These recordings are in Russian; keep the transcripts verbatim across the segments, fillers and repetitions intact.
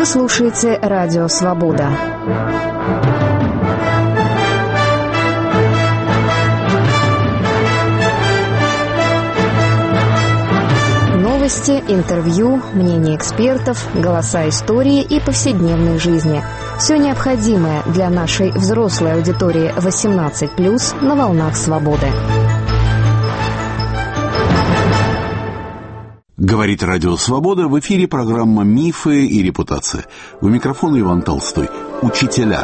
слушаете Радио Свобода. Новости, интервью, мнения экспертов, голоса истории и повседневной жизни. Все необходимое для нашей взрослой аудитории восемнадцать плюс на волнах свободы. Говорит Радио Свобода, в эфире программа «Мифы и репутация». У микрофона Иван Толстой. Учителя.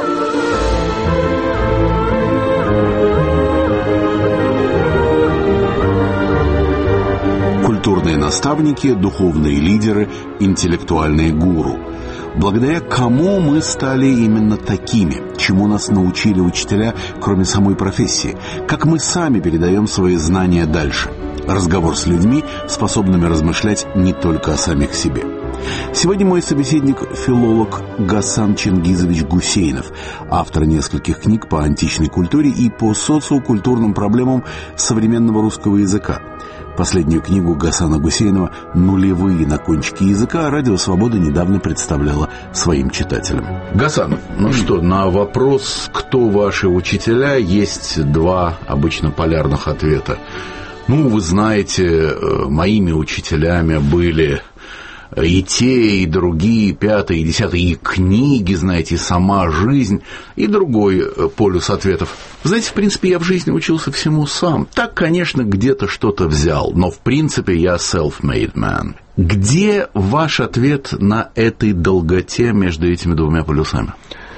Культурные наставники, духовные лидеры, интеллектуальные гуру. Благодаря кому мы стали именно такими? Чему нас научили учителя, кроме самой профессии? Как мы сами передаем свои знания дальше? Разговор с людьми, способными размышлять не только о самих себе. Сегодня мой собеседник – филолог Гасан Чингизович Гусейнов, автор нескольких книг по античной культуре и по социокультурным проблемам современного русского языка. Последнюю книгу Гасана Гусейнова «Нулевые на кончике языка» Радио Свобода недавно представляла своим читателям. Гасан, ну что, на вопрос, кто ваши учителя, есть два обычно полярных ответа. Ну, вы знаете, моими учителями были и те, и другие, пятые, и десятые, и книги, знаете, и сама жизнь, и другой полюс ответов. Знаете, в принципе, я в жизни учился всему сам. Так, конечно, где-то что-то взял, но, в принципе, я self-made man. Где ваш ответ на этой долготе между этими двумя полюсами?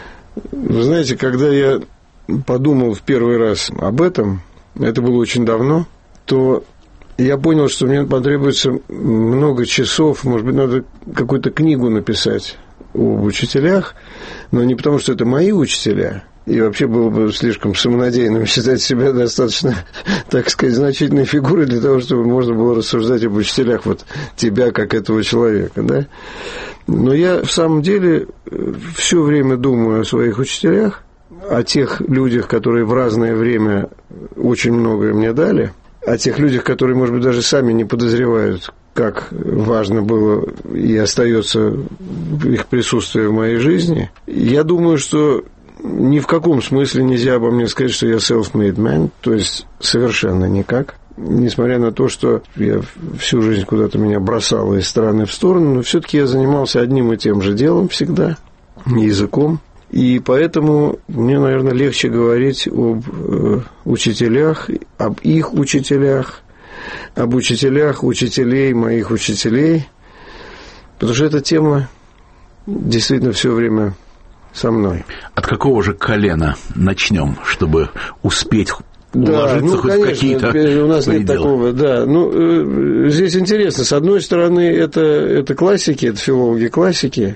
Вы знаете, когда я подумал в первый раз об этом, это было очень давно, то я понял, что мне потребуется много часов, может быть, надо какую-то книгу написать об учителях, но не потому, что это мои учителя, и вообще было бы слишком самонадеянным считать себя достаточно, так сказать, значительной фигурой для того, чтобы можно было рассуждать об учителях вот тебя, как этого человека, да. Но я в самом деле все время думаю о своих учителях, о тех людях, которые в разное время очень многое мне дали, о тех людях, которые, может быть, даже сами не подозревают, как важно было и остается их присутствие в моей жизни. Я думаю, что ни в каком смысле нельзя обо мне сказать, что я self-made man, то есть совершенно никак. Несмотря на то, что я всю жизнь куда-то меня бросало из стороны в сторону, но все-таки я занимался одним и тем же делом всегда, языком. И поэтому мне, наверное, легче говорить об э, учителях, об их учителях, об учителях, учителей, моих учителей, потому что эта тема действительно все время со мной. От какого же колена начнем, чтобы успеть уложиться, да, ну, хоть конечно, какие-то у нас нет пределы? такого, да. Ну, э, здесь интересно. С одной стороны, это, это классики, это филологи классики.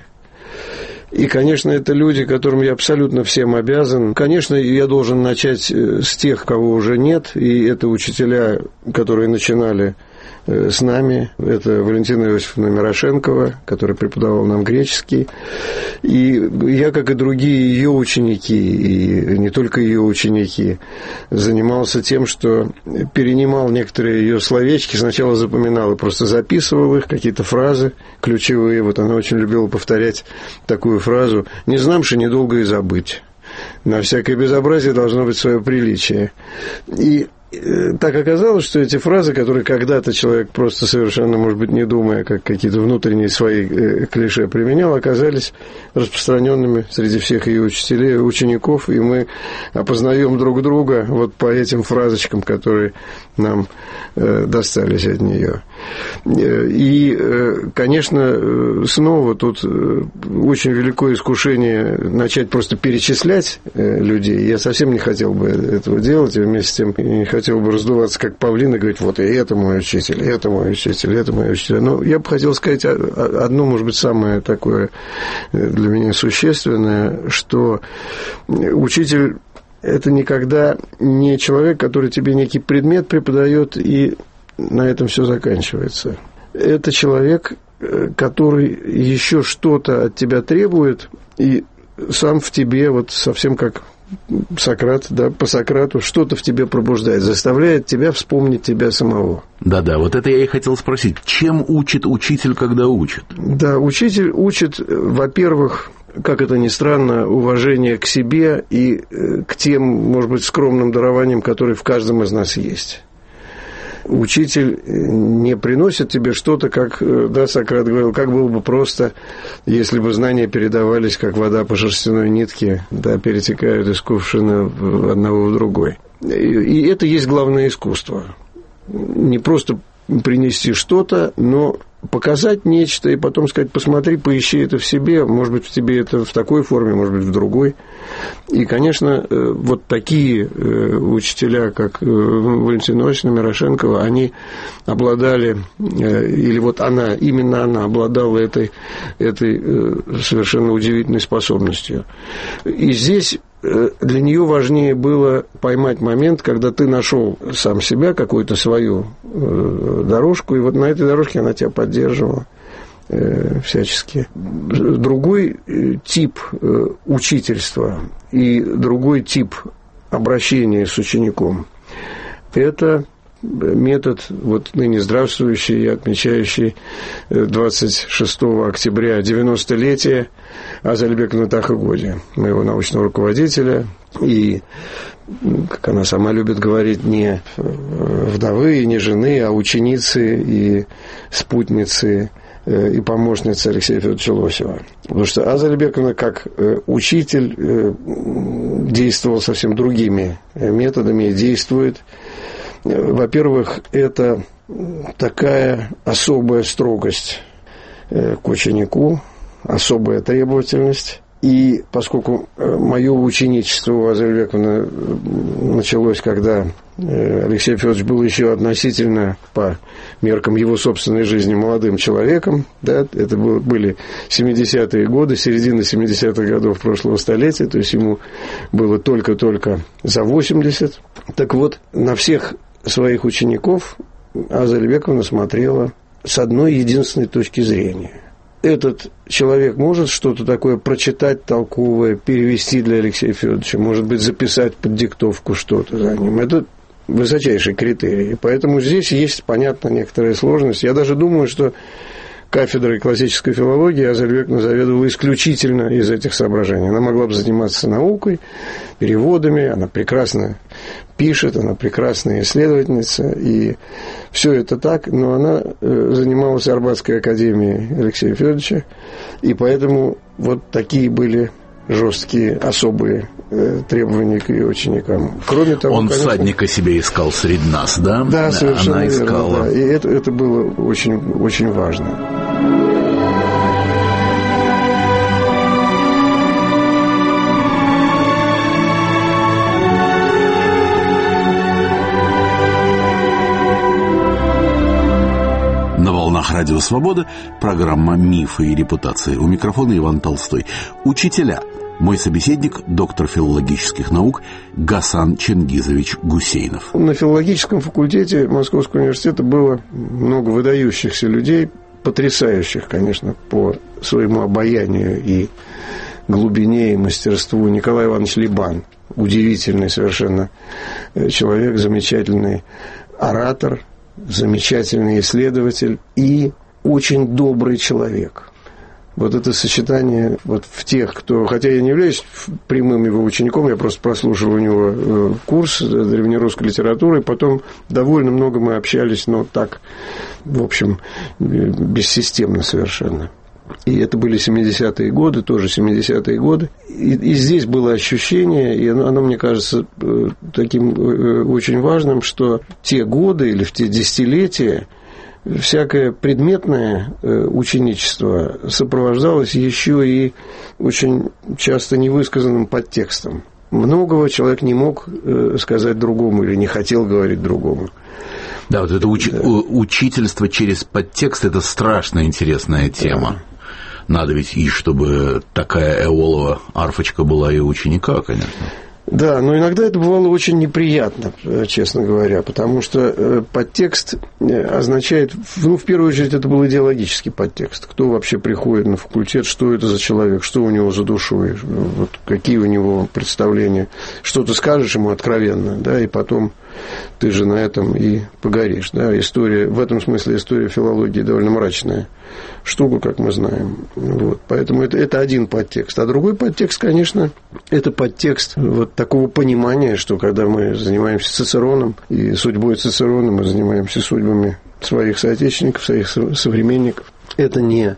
И, конечно, это люди, которым я абсолютно всем обязан. Конечно, я должен начать с тех, кого уже нет. И это учителя, которые начинали с нами. Это Валентина Иосифовна Мирошенкова, которая преподавала нам греческий. И я, как и другие ее ученики, и не только ее ученики, занимался тем, что перенимал некоторые ее словечки. Сначала запоминал и просто записывал их, какие-то фразы ключевые. Вот она очень любила повторять такую фразу: «Не знамши, недолго и забыть. На всякое безобразие должно быть свое приличие». И так оказалось, что эти фразы, которые когда-то человек просто совершенно, может быть, не думая, как какие-то внутренние свои клише применял, оказались распространенными среди всех ее учителей, учеников, и мы опознаем друг друга вот по этим фразочкам, которые нам достались от нее. И, конечно, снова тут очень великое искушение начать просто перечислять людей. Я совсем не хотел бы этого делать, и вместе с тем не хотел бы раздуваться как павлин и говорить: вот и это мой учитель, и это мой учитель, и это мой учитель. Но я бы хотел сказать одно, может быть, самое такое для меня существенное, что учитель – это никогда не человек, который тебе некий предмет преподает, и на этом все заканчивается. Это человек, который еще что-то от тебя требует, и сам в тебе, вот совсем как Сократ, да, по Сократу, что-то в тебе пробуждает, заставляет тебя вспомнить тебя самого. Да-да, вот это я и хотел спросить. Чем учит учитель, когда учит? Да, учитель учит, во-первых, как это ни странно, уважение к себе и к тем, может быть, скромным дарованиям, которые в каждом из нас есть. Учитель не приносит тебе что-то, как, да, Сократ говорил, как было бы просто, если бы знания передавались, как вода по шерстяной нитке, да, перетекают из кувшина одного в другой. И это есть главное искусство. Не просто принести что-то, но показать нечто и потом сказать, посмотри, поищи это в себе, может быть, в тебе это в такой форме, может быть, в другой. И, конечно, вот такие учителя, как Валентина Иосифовна Мирошенкова, они обладали, или вот она, именно она обладала этой, этой совершенно удивительной способностью. И здесь для нее важнее было поймать момент, когда ты нашел сам себя, какую-то свою дорожку, и вот на этой дорожке она тебя поддерживала всячески. Другой тип учительства и другой тип обращения с учеником – это метод, вот ныне здравствующий и отмечающий двадцать шестого октября девяностолетие Азалбековны Тахагоди, моего научного руководителя, и, как она сама любит говорить, не вдовы и не жены, а ученицы и спутницы и помощницы Алексея Федоровича Лосева. Потому что Азалбековна, как учитель, действовал совсем другими методами и действует. Во-первых, это такая особая строгость к ученику, особая требовательность. И поскольку мое ученичество у Азалбековны началось, когда Алексей Федорович был еще относительно, по меркам его собственной жизни, молодым человеком, да, это были семидесятые годы, середина семидесятых годов прошлого столетия, то есть ему было только-только за восемьдесят. Так вот, на всех своих учеников Азалбековна смотрела с одной единственной точки зрения. Этот человек может что-то такое прочитать толковое, перевести для Алексея Федоровича, может быть, записать под диктовку что-то за ним. Это высочайший критерий. И поэтому здесь есть, понятно, некоторая сложность. Я даже думаю, что кафедрой классической филологии Азалбековна заведовала исключительно из этих соображений. Она могла бы заниматься наукой, переводами, она прекрасно пишет, она прекрасная исследовательница, и все это так, но она занималась Арбатской академией Алексея Федоровича, и поэтому вот такие были жесткие, особые требования к ее ученикам. Кроме того, он конечно, всадника себе искал среди нас, да? Да, совершенно она верно, искала. Да. И это, это было очень, очень важно. На волнах Радио Свобода программа «Мифы и репутации». У микрофона Иван Толстой. Учителя. Мой собеседник – доктор филологических наук Гасан Чингизович Гусейнов. На филологическом факультете Московского университета было много выдающихся людей, потрясающих, конечно, по своему обаянию и глубине и мастерству. Николай Иванович Либан, удивительный совершенно человек, замечательный оратор, замечательный исследователь и очень добрый человек. Вот это сочетание вот в тех, кто... Хотя я не являюсь прямым его учеником, я просто прослушал у него курс древнерусской литературы, потом довольно много мы общались, но так, в общем, бессистемно совершенно. И это были семидесятые годы, тоже семидесятые годы. И, и здесь было ощущение, и оно, оно, мне кажется, таким очень важным, что те годы или в те десятилетия всякое предметное ученичество сопровождалось еще и очень часто невысказанным подтекстом. Многого человек не мог сказать другому или не хотел говорить другому. Да, вот это уч... да. учительство через подтекст – это страшно интересная тема. Да. Надо ведь и чтобы такая Эолова арфочка была и у ученика, конечно. Да, но иногда это бывало очень неприятно, честно говоря, потому что подтекст означает, ну, в первую очередь, это был идеологический подтекст. Кто вообще приходит на факультет, что это за человек, что у него за душой, вот какие у него представления. Что ты скажешь ему откровенно, да, и потом ты же на этом и погоришь. Да. История, в этом смысле история филологии довольно мрачная штука, как мы знаем. Вот. Поэтому это, это один подтекст. А другой подтекст, конечно, это подтекст вот такого понимания, что когда мы занимаемся Цицероном и судьбой Цицерона, мы занимаемся судьбами своих соотечественников, своих современников. Это не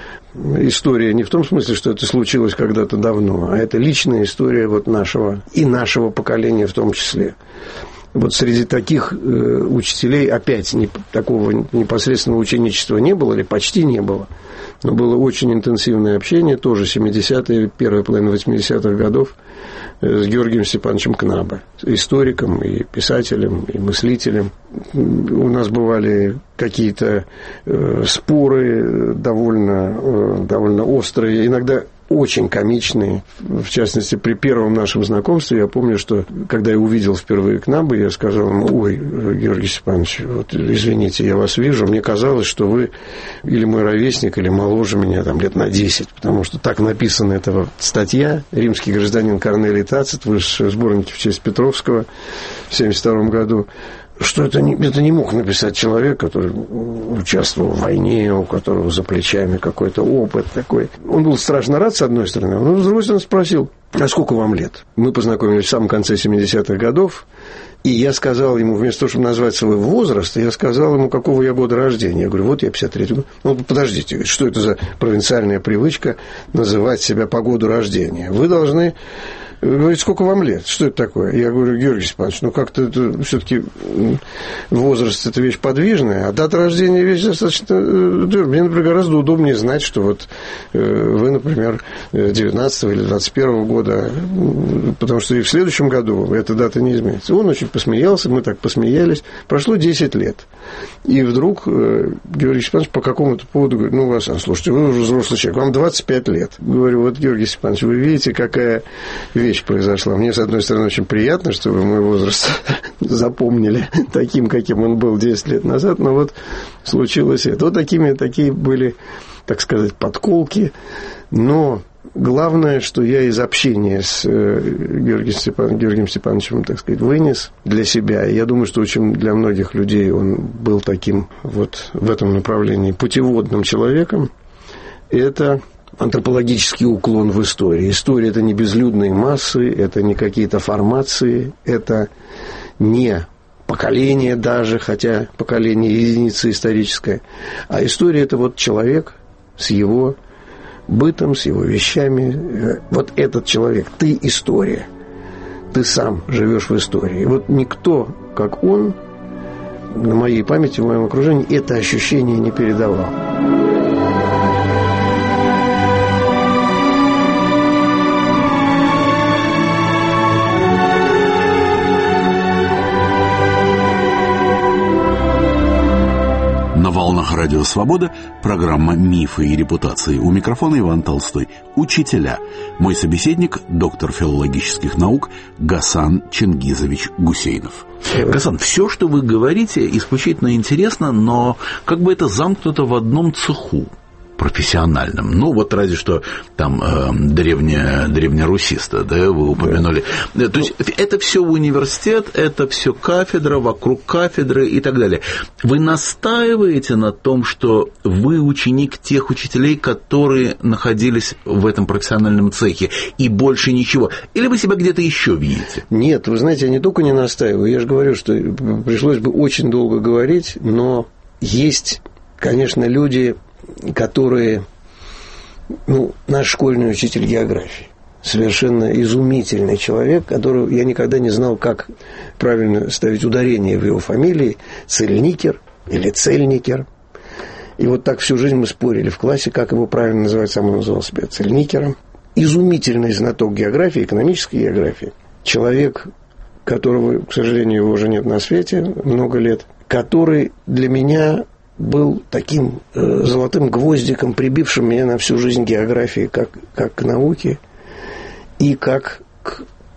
история не в том смысле, что это случилось когда-то давно, а это личная история вот нашего и нашего поколения в том числе. Вот среди таких э, учителей опять не, такого непосредственного ученичества не было или почти не было. Но было очень интенсивное общение, тоже семидесятые, первая половина восьмидесятых годов, э, с Георгием Степановичем Кнабе, историком и писателем, и мыслителем. У нас бывали какие-то э, споры довольно, э, довольно острые, иногда очень комичные. В частности, при первом нашем знакомстве я помню, что когда я увидел впервые Кнабе, я сказал ему: ой, Георгий Степанович, вот, извините, я вас вижу, мне казалось, что вы или мой ровесник, или моложе меня там, лет на десять, потому что так написана эта статья «Римский гражданин Корнелий Тацит», вышедшая в сборнике в честь Петровского в семьдесят втором году, что это не, это не мог написать человек, который участвовал в войне, у которого за плечами какой-то опыт такой. Он был страшно рад, с одной стороны, но с другой стороны спросил: а сколько вам лет? Мы познакомились в самом конце семидесятых годов, и я сказал ему, вместо того, чтобы назвать свой возраст, я сказал ему, какого я года рождения. Я говорю: вот я пятьдесят третий год. Он: подождите, что это за провинциальная привычка называть себя по году рождения? Вы должны... Говорит: сколько вам лет? Что это такое? Я говорю: Георгий Степанович, ну как-то это все-таки возраст – это вещь подвижная, а дата рождения – вещь достаточно... Мне, например, гораздо удобнее знать, что вот вы, например, девятнадцатого или двадцать первого года, потому что и в следующем году эта дата не изменится. Он очень посмеялся, мы так посмеялись. Прошло десять лет. И вдруг Георгий Степанович по какому-то поводу говорит: ну, Васан, слушайте, вы уже взрослый человек, вам двадцать пять лет. Говорю: вот, Георгий Степанович, вы видите, какая вещь произошла. Мне, с одной стороны, очень приятно, что вы мой возраст запомнили таким, каким он был десять лет назад, но вот случилось это. Вот такими, такие были, так сказать, подколки. Но главное, что я из общения с Георгием, Степан, Георгием Степановичем, так сказать, вынес для себя. И я думаю, что очень для многих людей он был таким вот в этом направлении путеводным человеком. Это антропологический уклон в истории. История – это не безлюдные массы, это не какие-то формации, это не поколение даже, хотя поколение единица историческая, а история – это вот человек с его бытом, с его вещами. Вот этот человек, ты история, ты сам живешь в истории. И вот никто, как он, на моей памяти, в моем окружении, это ощущение не передавал. На волнах Радио Свобода программа «Мифы и репутации». У микрофона Иван Толстой. Учителя. Мой собеседник – доктор филологических наук Гасан Чингизович Гусейнов. Гасан, все, что вы говорите, исключительно интересно, но как бы это замкнуто в одном цеху профессиональном. Ну, вот разве что там э, древняя, древнерусиста, да, вы упомянули. Да. То есть это все университет, это все кафедра, вокруг кафедры и так далее. Вы настаиваете на том, что вы ученик тех учителей, которые находились в этом профессиональном цехе, и больше ничего? Или вы себя где-то еще видите? Нет, вы знаете, я не только не настаиваю, я же говорю, что пришлось бы очень долго говорить, но есть, конечно, люди, которые, ну, наш школьный учитель географии, совершенно изумительный человек, которого я никогда не знал, как правильно ставить ударение в его фамилии, Цельникер или Цельникер. И вот так всю жизнь мы спорили в классе, как его правильно называть, сам он называл себя Цельникером. Изумительный знаток географии, экономической географии. Человек, которого, к сожалению, его уже нет на свете много лет, который для меня был таким э, золотым гвоздиком, прибившим меня на всю жизнь географии, как, как к науке и как к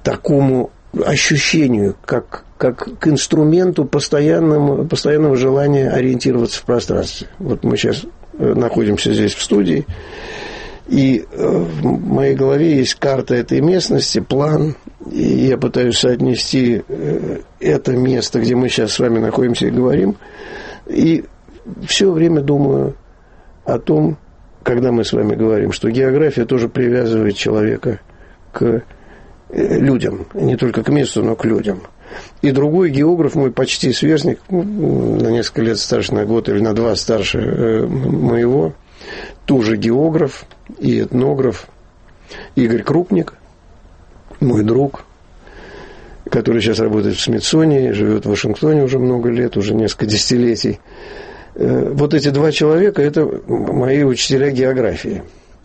такому ощущению, как, как к инструменту постоянного, постоянного желания ориентироваться в пространстве. Вот мы сейчас находимся здесь в студии, и в моей голове есть карта этой местности, план, и я пытаюсь соотнести это место, где мы сейчас с вами находимся и говорим, и все время думаю о том, когда мы с вами говорим, что география тоже привязывает человека к людям, не только к месту, но к людям. И другой географ, мой почти сверстник, на несколько лет старше, на год или на два старше моего, тоже географ и этнограф Игорь Крупник, мой друг, который сейчас работает в Смитсонии, живет в Вашингтоне уже много лет, уже несколько десятилетий. Вот эти два человека – это мои учителя географии.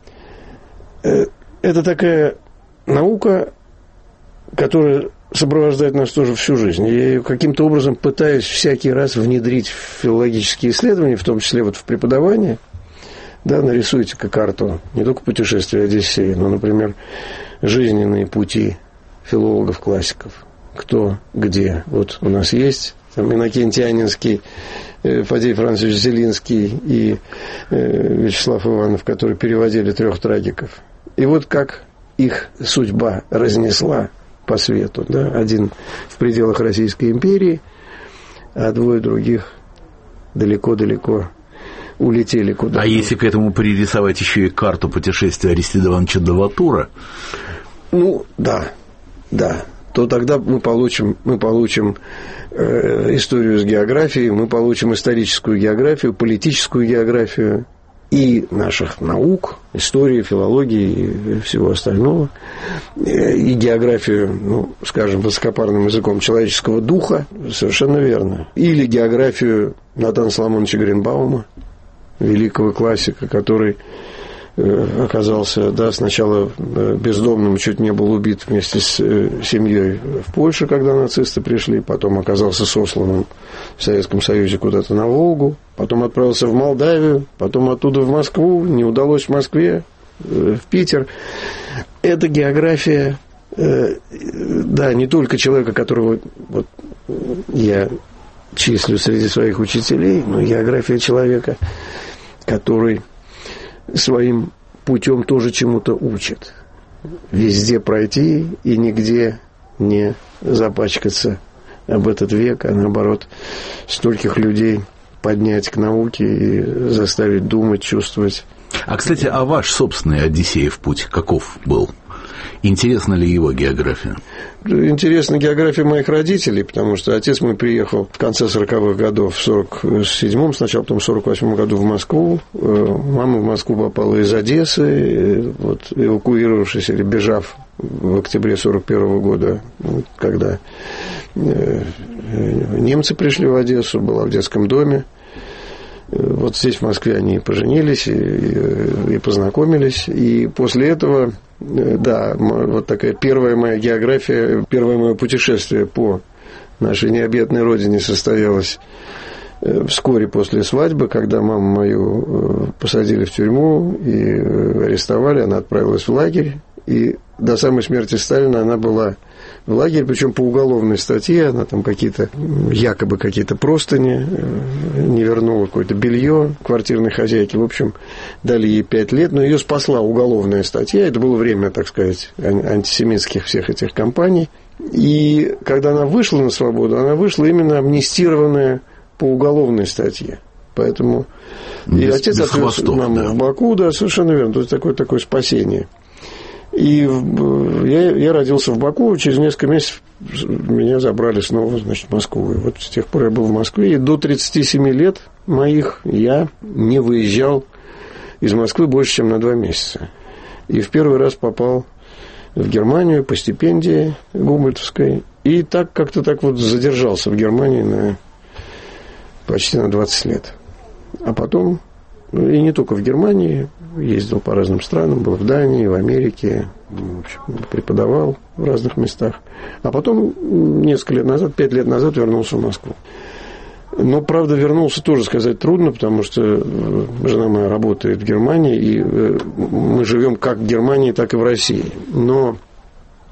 Это такая наука, которая сопровождает нас тоже всю жизнь. Я ее каким-то образом пытаюсь всякий раз внедрить в филологические исследования, в том числе вот в преподавание. Да, нарисуйте-ка карту не только путешествия Одиссеи, но, например, жизненные пути филологов-классиков. Кто, где. Вот у нас есть там Иннокентий Анинский, Фадей Францович Зелинский и Вячеслав Иванов, которые переводили трех трагиков. И вот как их судьба разнесла по свету. Да? Один в пределах Российской империи, а двое других далеко-далеко улетели куда-то. А если к этому пририсовать еще и карту путешествия Аристида Ивановича Доватура? Ну, да, да. То тогда мы получим, мы получим э, историю с географией, мы получим историческую географию, политическую географию и наших наук, истории, филологии и всего остального, и географию, ну, скажем, высокопарным языком человеческого духа, совершенно верно. Или географию Натана Соломоновича Гринбаума, великого классика, который оказался, да, сначала бездомным, чуть не был убит вместе с семьей в Польше, когда нацисты пришли, потом оказался сосланным в Советском Союзе куда-то на Волгу, потом отправился в Молдавию, потом оттуда в Москву, не удалось в Москве, в Питер. Это география, да, не только человека, которого вот я числю среди своих учителей, но география человека, который своим путем тоже чему-то учит. Везде пройти и нигде не запачкаться об этот век, а наоборот, стольких людей поднять к науке и заставить думать, чувствовать. А, кстати, а ваш собственный Одиссеев путь каков был? Интересна ли его география? Интересна география моих родителей, потому что отец мой приехал в конце сороковых годов, в сорок седьмом сначала, потом в сорок восьмом году в Москву. Мама в Москву попала из Одессы, вот, эвакуировавшись или бежав в октябре сорок первого года, когда немцы пришли в Одессу, была в детском доме. Вот здесь, в Москве, они поженились и, и, и познакомились. И после этого, да, вот такая первая моя география, первое мое путешествие по нашей необъятной родине состоялось вскоре после свадьбы, когда маму мою посадили в тюрьму и арестовали. Она отправилась в лагерь. И до самой смерти Сталина она была в лагере, причем по уголовной статье, она там какие-то, якобы какие-то простыни не вернула, какое-то белье квартирной хозяйки. В общем, дали ей пять лет, но ее спасла уголовная статья. Это было время, так сказать, антисемитских всех этих кампаний. И когда она вышла на свободу, она вышла именно амнистированная по уголовной статье. Поэтому без, и отец отвез хвостов, нам да. в Баку, да, совершенно верно. То есть такое, такое спасение. И я, я родился в Баку, через несколько месяцев меня забрали снова, значит, в Москву. И вот с тех пор я был в Москве, и до тридцати семи лет моих я не выезжал из Москвы больше, чем на два месяца. И в первый раз попал в Германию по стипендии гумбольдтовской. И так как-то так вот задержался в Германии на почти на двадцать лет. А потом, и не только в Германии, ездил по разным странам, был в Дании, в Америке, в общем, преподавал в разных местах. А потом, несколько лет назад, пять лет назад вернулся в Москву. Но, правда, вернулся тоже сказать трудно, потому что жена моя работает в Германии, и мы живем как в Германии, так и в России. Но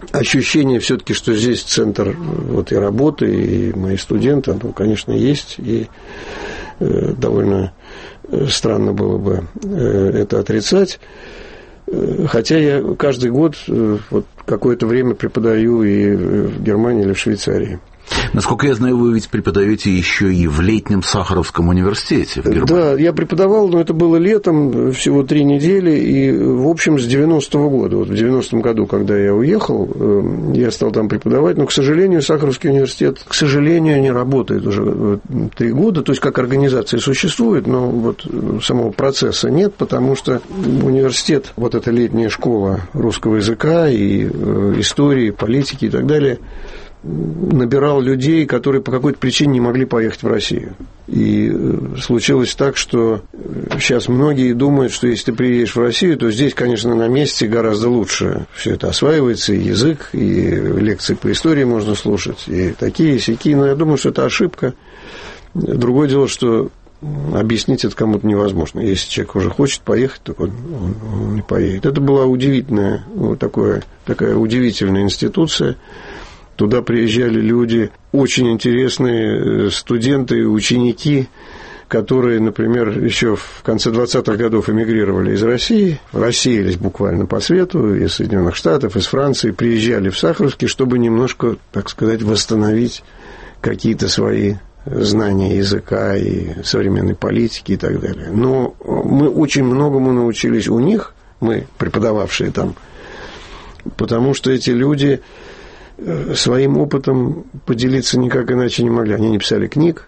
ощущение все-таки, что здесь центр вот и работы, и мои студенты, ну, конечно, есть, и э, довольно странно было бы э, это отрицать. Хотя я каждый год э, вот какое-то время преподаю и в Германии, или в Швейцарии. Насколько я знаю, вы ведь преподаете еще и в летнем Сахаровском университете в Германии. Да, я преподавал, но это было летом, всего три недели, и, в общем, с девяностого года, вот в девяностом году, когда я уехал, я стал там преподавать, но, к сожалению, Сахаровский университет, к сожалению, не работает уже три года, то есть как организация существует, но вот самого процесса нет, потому что университет, вот эта летняя школа русского языка и истории, политики и так далее, набирал людей, которые по какой-то причине не могли поехать в Россию. И случилось так, что сейчас многие думают, что если ты приедешь в Россию, то здесь, конечно, на месте гораздо лучше все это осваивается, и язык, и лекции по истории можно слушать, и такие, и сякие. Но я думаю, что это ошибка. Другое дело, что объяснить это кому-то невозможно. Если человек уже хочет поехать, то он, он, он не поедет. Это была удивительная, вот такое, такая удивительная институция. Туда приезжали люди, очень интересные студенты и ученики, которые, например, еще в конце двадцатых годов эмигрировали из России, рассеялись буквально по свету, из Соединенных Штатов, из Франции, приезжали в Сахаровский, чтобы немножко, так сказать, восстановить какие-то свои знания языка и современной политики и так далее. Но мы очень многому научились у них, мы, преподававшие там, потому что эти люди своим опытом поделиться никак иначе не могли. Они не писали книг,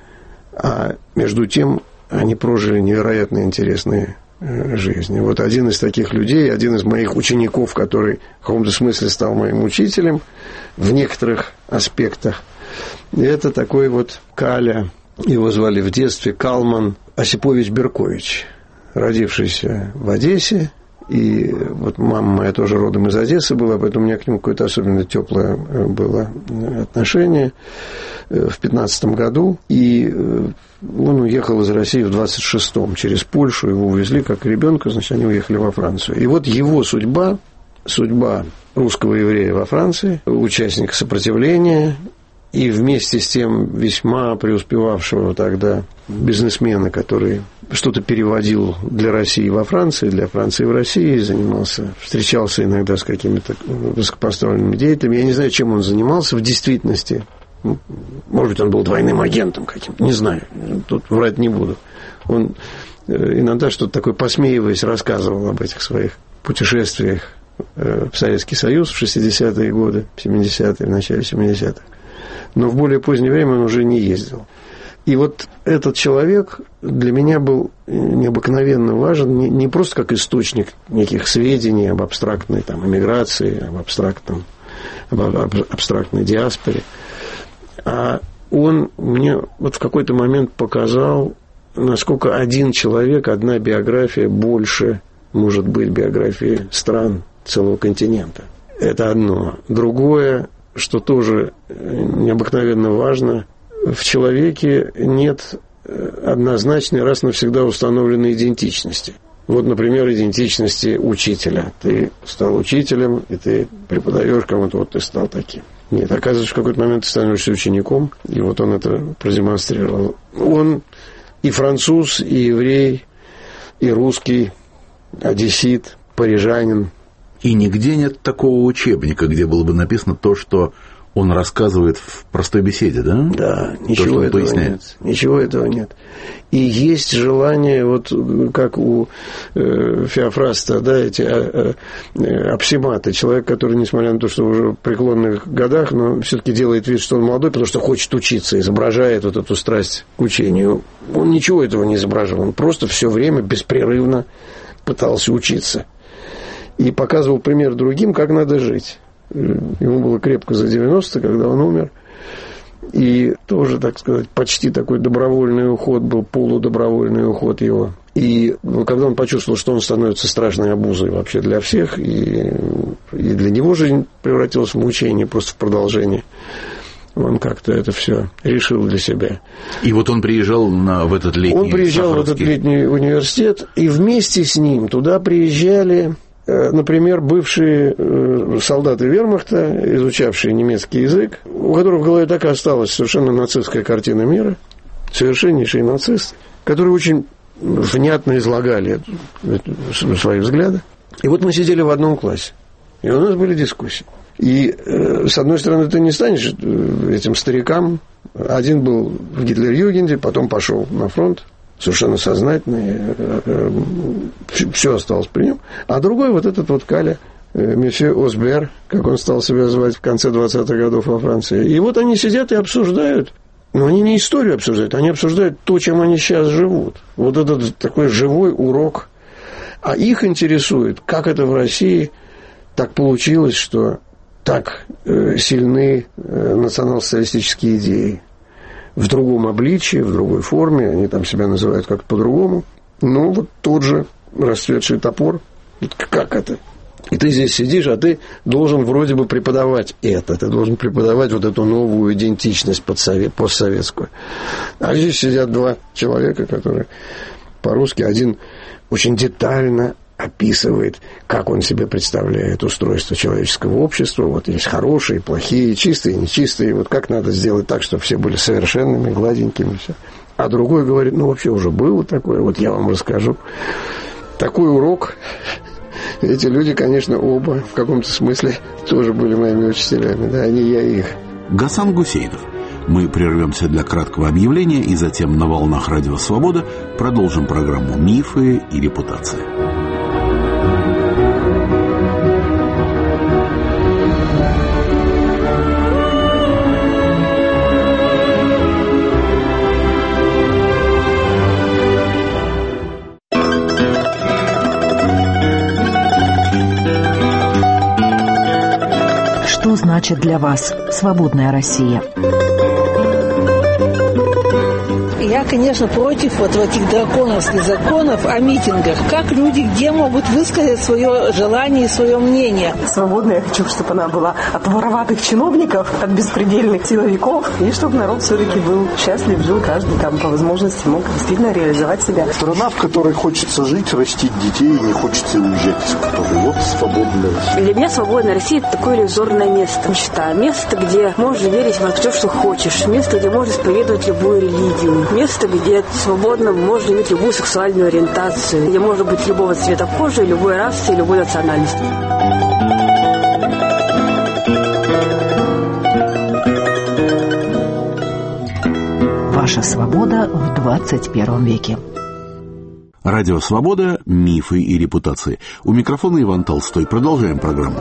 а между тем они прожили невероятно интересные жизни. Вот один из таких людей, один из моих учеников, который в каком-то смысле стал моим учителем в некоторых аспектах, это такой вот Каля, его звали в детстве Калман Осипович Беркович, родившийся в Одессе. И вот мама моя тоже родом из Одессы была, поэтому у меня к нему какое-то особенно теплое было отношение в пятнадцатом году. И он уехал из России в двадцать шестом через Польшу, его увезли как ребенка, значит, они уехали во Францию. И вот его судьба, судьба русского еврея во Франции, участника сопротивления, и вместе с тем весьма преуспевавшего тогда бизнесмена, который что-то переводил для России во Франции, для Франции в России, занимался, встречался иногда с какими-то высокопоставленными деятелями. Я не знаю, чем он занимался в действительности. Может быть, он был двойным агентом каким-то, не знаю, тут врать не буду. Он иногда что-то такое, посмеиваясь, рассказывал об этих своих путешествиях в Советский Союз в шестидесятые годы, в семидесятые, в начале семидесятых. Но в более позднее время он уже не ездил. И вот этот человек для меня был необыкновенно важен, не, не просто как источник неких сведений об абстрактной там, эмиграции, об, абстрактном, об, об абстрактной диаспоре, а он мне вот в какой-то момент показал, насколько один человек, одна биография больше может быть биографией стран целого континента. Это одно. Другое, что тоже необыкновенно важно, в человеке нет однозначной, раз навсегда установленной идентичности. Вот, например, идентичности учителя. Ты стал учителем, и ты преподаешь кому-то, вот ты стал таким. Нет, оказывается, в какой-то момент ты становишься учеником, и вот он это продемонстрировал. Он и француз, и еврей, и русский, одессит, парижанин. И нигде нет такого учебника, где было бы написано то, что он рассказывает в простой беседе, да? Да, ничего этого поясняет. Нет. Ничего этого нет. И есть желание, вот как у э, Феофраста, да, эти э, э, апсиматы, человек, который, несмотря на то, что уже в преклонных годах, но все-таки делает вид, что он молодой, потому что хочет учиться, изображает вот эту страсть к учению. Он ничего этого не изображал, он просто все время беспрерывно пытался учиться. И показывал пример другим, как надо жить. Ему было крепко за девяносто, когда он умер. И тоже, так сказать, почти такой добровольный уход был, полудобровольный уход его. И когда он почувствовал, что он становится страшной обузой вообще для всех, и, и для него жизнь превратилась в мучение, просто в продолжение, он как-то это все решил для себя. И вот он приезжал на, в этот летний Он приезжал в этот летний университет, и вместе с ним туда приезжали например, бывшие солдаты вермахта, изучавшие немецкий язык, у которых в голове так и осталась совершенно нацистская картина мира, совершеннейшие нацисты, которые очень внятно излагали свои взгляды. И вот мы сидели в одном классе, и у нас были дискуссии. И, с одной стороны, ты не станешь этим старикам. Один был в Гитлер-Югенде, потом пошел на фронт, совершенно сознательный, все осталось при нем. А другой, вот этот вот Каля, месье Осбер, как он стал себя звать в конце двадцатых годов во Франции. И вот они сидят и обсуждают. Но они не историю обсуждают, они обсуждают то, чем они сейчас живут. Вот этот такой живой урок. А их интересует, как это в России так получилось, что так сильны национал-социалистические идеи. В другом обличии, в другой форме, они там себя называют как-то по-другому. Ну, вот тот же расцветший топор. Как это? И ты здесь сидишь, а ты должен вроде бы преподавать это. Ты должен преподавать вот эту новую идентичность постсоветскую. А здесь сидят два человека, которые по-русски, один очень детально описывает, как он себе представляет устройство человеческого общества. Вот есть хорошие, плохие, чистые, нечистые. Вот как надо сделать так, чтобы все были совершенными, гладенькими. Все. А другой говорит, ну, вообще уже было такое, вот я вам расскажу. Такой урок. Эти люди, конечно, оба в каком-то смысле тоже были моими учителями, да, не я их. Гасан Гусейнов. Мы прервемся для краткого объявления и затем на волнах Радио Свобода продолжим программу «Мифы и репутация». Что значит для вас свободная Россия? Я, конечно, против вот этих драконовских законов о митингах. Как люди где могут высказать свое желание и свое мнение? Свободно я хочу, чтобы она была от вороватых чиновников, от беспредельных силовиков, и чтобы народ все-таки был счастлив, жил каждый там по возможности, мог действительно реализовать себя. Страна, в которой хочется жить, растить детей, не хочется уезжать из которой. Вот свободная Россия. Для меня свободная Россия – это такое иллюзорное место, мечта. Место, где можно верить во все, что хочешь. Место, где можно исповедовать любую религию. Место, где свободно можно иметь любую сексуальную ориентацию, где можно быть любого цвета кожи, любой расы и любой национальности. Ваша свобода в двадцать первом веке. Радио «Свобода. Мифы и репутации». У микрофона Иван Толстой. Продолжаем программу.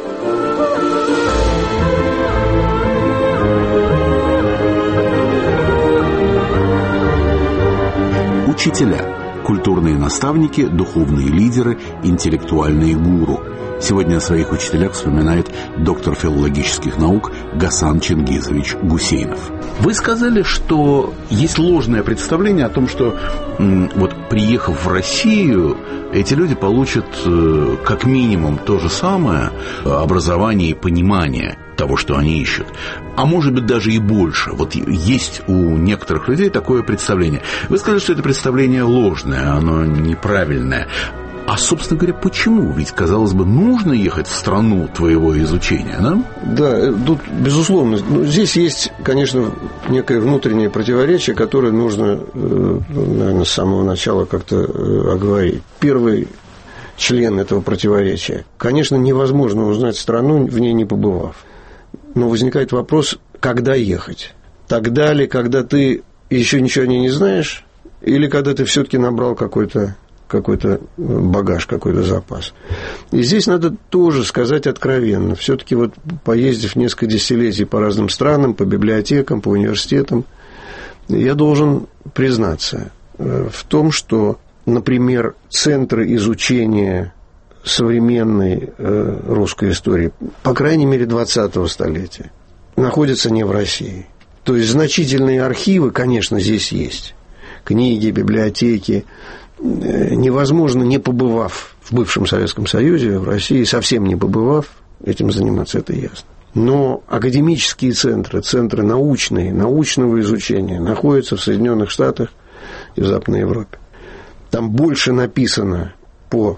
Учителя, культурные наставники, духовные лидеры, интеллектуальные гуру. Сегодня о своих учителях вспоминает доктор филологических наук Гасан Чингизович Гусейнов. Вы сказали, что есть ложное представление о том, что м, вот приехав в Россию, эти люди получат э, как минимум то же самое образование и понимание того, что они ищут. А может быть, даже и больше. Вот есть у некоторых людей такое представление. Вы сказали, что это представление ложное, оно неправильное. А, собственно говоря, почему? Ведь, казалось бы, нужно ехать в страну твоего изучения, да? Да, тут, безусловно. Ну, здесь есть, конечно, некое внутреннее противоречие, которое нужно, наверное, с самого начала как-то оговорить. Первый член этого противоречия. Конечно, невозможно узнать страну, в ней не побывав. Но возникает вопрос, когда ехать? Тогда ли, когда ты еще ничего о ней не знаешь, или когда ты все-таки набрал какой-то какой-то багаж, какой-то запас. И здесь надо тоже сказать откровенно. Все-таки вот поездив несколько десятилетий по разным странам, по библиотекам, по университетам, я должен признаться в том, что, например, центры изучения современной русской истории, по крайней мере, двадцатого столетия, находятся не в России. То есть значительные архивы, конечно, здесь есть. Книги, библиотеки. Невозможно, не побывав в бывшем Советском Союзе, в России, совсем не побывав, этим заниматься, это ясно. Но академические центры, центры научные, научного изучения находятся в Соединенных Штатах и в Западной Европе. Там больше написано по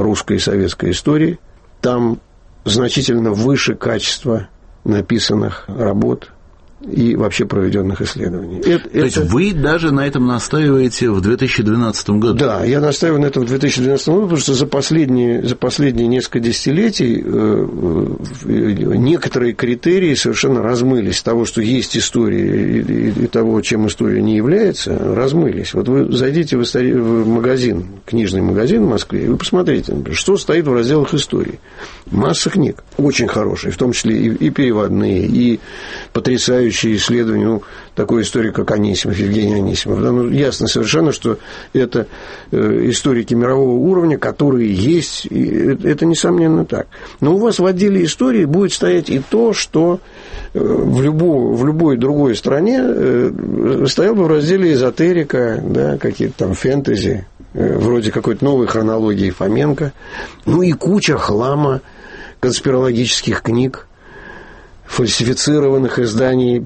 русской и советской истории. Там значительно выше качество написанных работ и вообще проведенных исследований. Это, То есть это... вы даже на этом настаиваете в две тысячи двенадцатом году? Да, я настаиваю на этом в две тысячи двенадцатом году, потому что за последние, за последние несколько десятилетий э, некоторые критерии совершенно размылись. Того, что есть история, и, и того, чем история не является, размылись. Вот вы зайдите в, истори... в магазин, книжный магазин в Москве, и вы посмотрите, например, что стоит в разделах истории. Масса книг, очень хорошие, в том числе и, и переводные, и потрясающие исследования, ну, такой историк, как Анисимов, Евгений Анисимов. Да, ну, ясно совершенно, что это э, историки мирового уровня, которые есть, и это несомненно так. Но у вас в отделе истории будет стоять и то, что э, в, любой, в любой другой стране э, стоял бы в разделе эзотерика, да, какие-то там фэнтези, э, вроде какой-то новой хронологии Фоменко, ну и куча хлама, конспирологических книг, фальсифицированных изданий,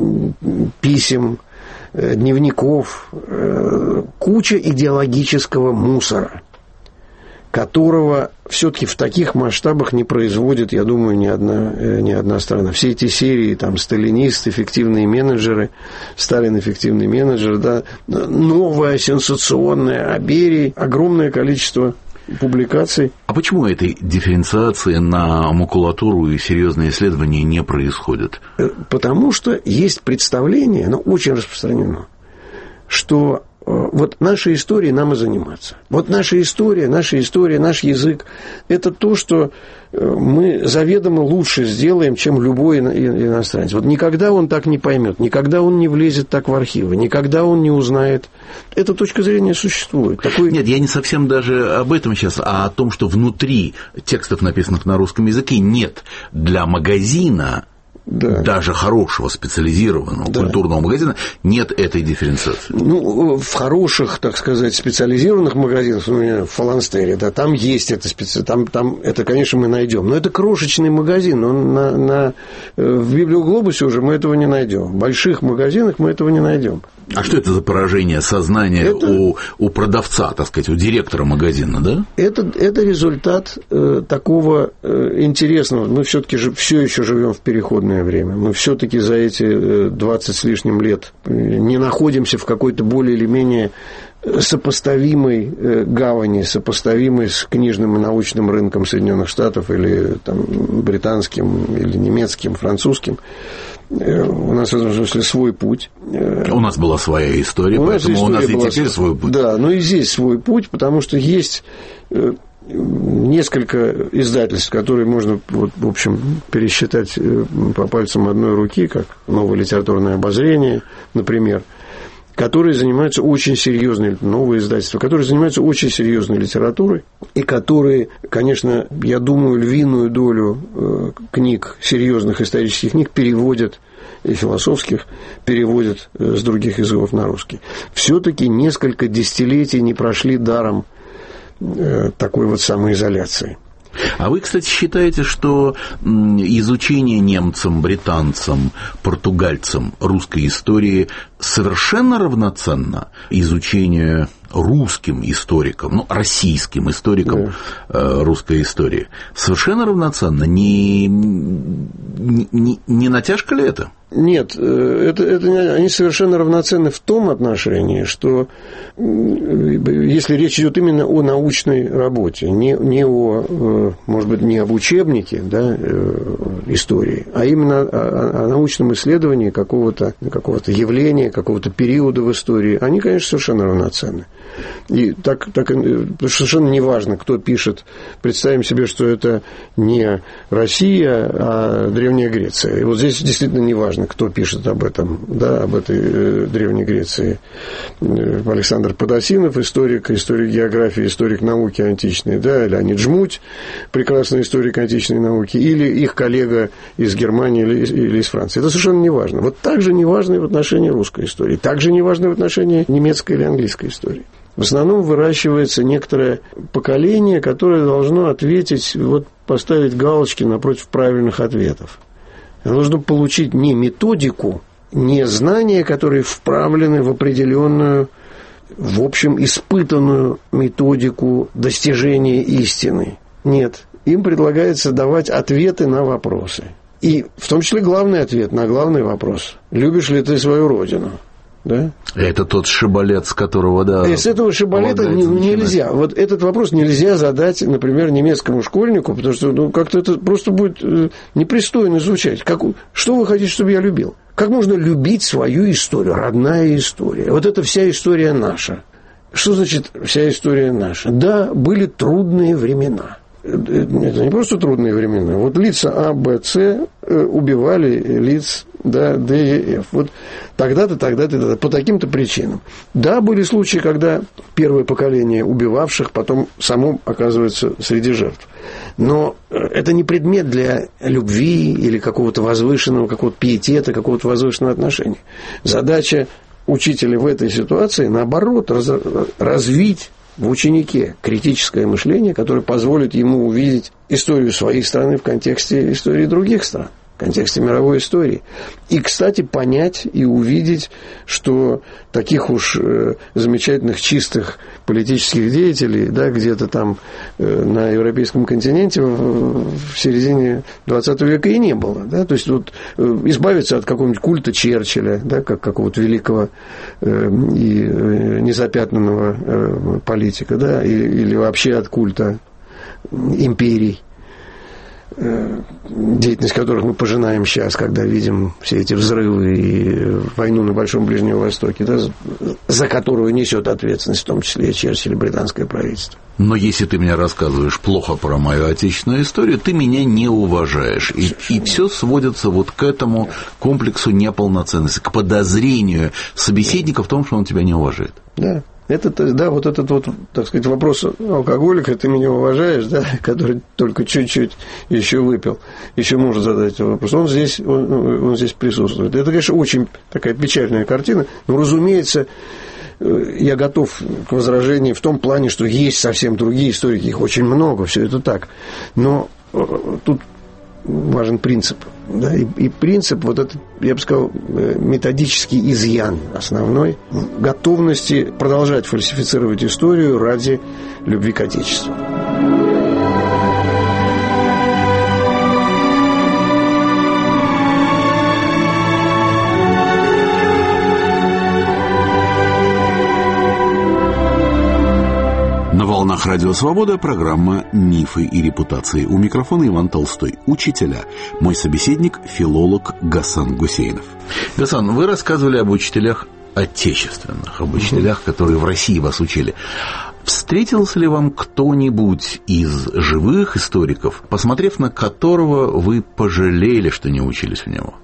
писем, дневников, куча идеологического мусора, которого все-таки в таких масштабах не производит, я думаю, ни одна, ни одна страна. Все эти серии, там, сталинист, эффективные менеджеры, Сталин, эффективный менеджер, да, новая, сенсационная, о Берии, огромное количество публикаций. А почему этой дифференциации на макулатуру и серьезные исследования не происходит? Потому что есть представление, оно очень распространено, что вот нашей историей нам и заниматься. Вот наша история, наша история, наш язык – это то, что мы заведомо лучше сделаем, чем любой иностранец. Вот никогда он так не поймет, никогда он не влезет так в архивы, никогда он не узнает. Эта точка зрения существует. Такой... Нет, я не совсем даже об этом сейчас, а о том, что внутри текстов, написанных на русском языке, нет для магазина, да, даже хорошего специализированного, да, культурного магазина, нет этой дифференциации. Ну, в хороших, так сказать, специализированных магазинах, ну, в Фаланстере, да, там есть это специ... там, там это, конечно, мы найдем. Но это крошечный магазин, он на, на... в Библиоглобусе уже мы этого не найдем. В больших магазинах мы этого не найдем. А что это за поражение сознания это... у, у продавца, так сказать, у директора магазина, да? Это, это результат э, такого э, интересного. Мы все-таки же, все еще живем в переходное время. Мы все-таки за эти двадцать с лишним лет не находимся в какой-то более или менее сопоставимой гавани, сопоставимой с книжным и научным рынком Соединенных Штатов или там, британским, или немецким, французским. У нас, в этом смысле, свой путь. У нас была своя история, у поэтому история у нас и теперь свой, свой путь. Да, но и здесь свой путь, потому что есть несколько издательств, которые можно, вот, в общем, пересчитать по пальцам одной руки, как «Новое литературное обозрение», например, которые занимаются очень серьезной, новые издательства, которые занимаются очень серьезной литературой, и которые, конечно, я думаю, львиную долю книг, серьезных исторических книг переводят, и философских, переводят с других языков на русский. Все-таки несколько десятилетий не прошли даром такой вот самоизоляции. А вы, кстати, считаете, что изучение немцам, британцам, португальцам русской истории совершенно равноценно изучению русским историкам, ну, российским историкам да. русской истории? Совершенно равноценно? Не, не, не натяжка ли это? Нет, это, это, они совершенно равноценны в том отношении, что если речь идет именно о научной работе, не, не о, может быть, не об учебнике, да, истории, а именно о, о научном исследовании какого-то, какого-то явления, какого-то периода в истории, они, конечно, совершенно равноценны. И так, так совершенно не важно, кто пишет. Представим себе, что это не Россия, а Древняя Греция. И вот здесь действительно не важно, кто пишет об этом, да, об этой э, Древней Греции. Александр Подосинов, историк, историк географии, историк науки античной, да, Леонид Жмуть, прекрасный историк античной науки, или их коллега из Германии или, или из Франции. Это совершенно не важно. Вот так же не важно и в отношении русской истории, так же не важно и в отношении немецкой или английской истории. В основном выращивается некоторое поколение, которое должно ответить, вот поставить галочки напротив правильных ответов. Оно должно получить не методику, не знания, которые вправлены в определенную в общем, испытанную методику достижения истины. Нет. Им предлагается давать ответы на вопросы. И в том числе главный ответ на главный вопрос. Любишь ли ты свою родину? Да? Это тот шибалет, с которого, да... И с этого шибалета не, нельзя. Вот этот вопрос нельзя задать, например, немецкому школьнику, потому что ну, как-то это просто будет э, непристойно звучать. Как, что вы хотите, чтобы я любил? Как можно любить свою историю, родная история? Вот это вся история наша. Что значит вся история наша? Да, были трудные времена. Это не просто трудные времена. Вот лица А, Б, С убивали лиц да, Д и Ф. Вот тогда-то, тогда-то, тогда, по таким-то причинам. Да, были случаи, когда первое поколение убивавших потом само оказывается среди жертв. Но это не предмет для любви или какого-то возвышенного, какого-то пиетета, какого-то возвышенного отношения. Задача учителя в этой ситуации, наоборот, раз, развить в ученике критическое мышление, которое позволит ему увидеть историю своей страны в контексте истории других стран, в контексте мировой истории. И, кстати, понять и увидеть, что таких уж э, замечательных, чистых политических деятелей, да, где-то там э, на европейском континенте в, в середине двадцатого века и не было. Да? То есть вот, э, избавиться от какого-нибудь культа Черчилля, да, как какого-то великого э, и э, незапятнанного э, политика, да, или, или вообще от культа империй, деятельность которых мы пожинаем сейчас, когда видим все эти взрывы и войну на Большом Ближнем Востоке, да, за которую несет ответственность, в том числе и Черчилль, и британское правительство. Но если ты мне рассказываешь плохо про мою отечественную историю, ты меня не уважаешь. И, и все сводится вот к этому комплексу неполноценности, к подозрению собеседника в том, что он тебя не уважает. Да. Это, да, вот этот вот, так сказать, вопрос алкоголика, ты меня уважаешь, да, который только чуть-чуть еще выпил, еще может задать этот вопрос. Он здесь, он, он здесь присутствует. Это, конечно, очень такая печальная картина, но, разумеется, я готов к возражению в том плане, что есть совсем другие историки, их очень много, все это так. Но тут важен принцип. Да, и, и принцип, вот этот, я бы сказал, методический изъян основной, готовности продолжать фальсифицировать историю ради любви к Отечеству. На волнах Радио Свобода программа «Мифы и репутации». У микрофона Иван Толстой, учителя. Мой собеседник – филолог Гасан Гусейнов. Гасан, вы рассказывали об учителях отечественных, об учителях, которые в России вас учили. Встретился ли вам кто-нибудь из живых историков, посмотрев на которого вы пожалели, что не учились у него?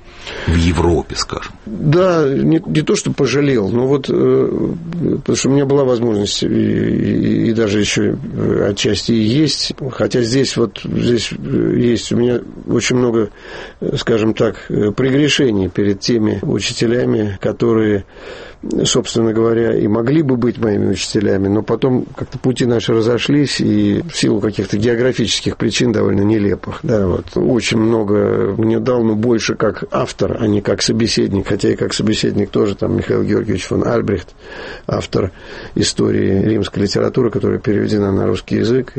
В Европе, скажем. Да, не, не то, что пожалел, но вот, э, потому что у меня была возможность, и, и, и даже еще отчасти и есть, хотя здесь вот, здесь есть у меня очень много, скажем так, прегрешений перед теми учителями, которые, собственно говоря, и могли бы быть моими учителями, но потом как-то пути наши разошлись, и в силу каких-то географических причин довольно нелепых, да, вот, очень много мне дал, но больше как автор, а не как собеседник, хотя и как собеседник тоже, там, Михаил Георгиевич фон Альбрехт, автор истории римской литературы, которая переведена на русский язык, и